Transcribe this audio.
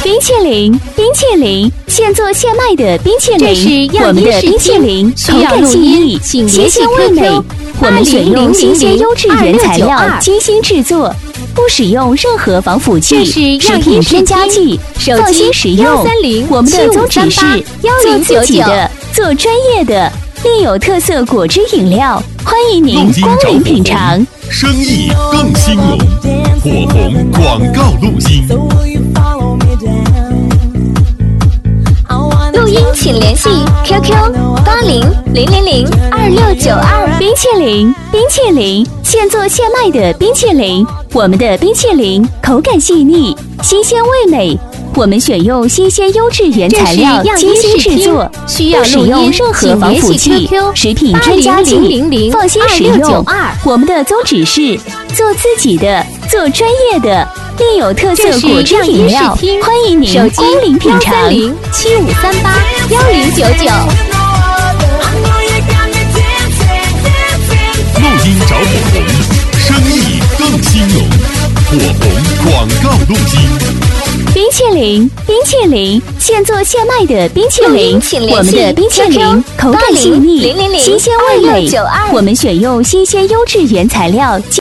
冰淇淋，冰淇淋，现做现卖的冰淇淋，我们的冰淇淋口感细腻，新鲜味美。我们选用新鲜优质原材料，精心制作，不使用任何防腐剂、食品添加剂，放心食用。我们的宗旨是做自己的，做专业的，另有特色果汁饮料，欢迎您光临品尝。 生意更兴隆，火红广告录音。 录音请联系 QQ 8000022692。 冰淇淋，冰淇淋，现做现卖的冰淇淋，我们的冰淇淋口感细腻，新鲜味美。我们选用新鲜优质原材料，精心制作，不使用任何防腐剂、食品添加剂，放心食用。我们的宗旨是做自己的，做专业的，另有特色果汁饮料，欢迎您光临品尝。 75381099。 录音找火红，生意更兴隆，火红广告录音。 冰淇淋，冰淇淋，现做现卖的冰淇淋，我们的冰淇淋口感细腻，新鲜味美。我们选用新鲜优质原材料。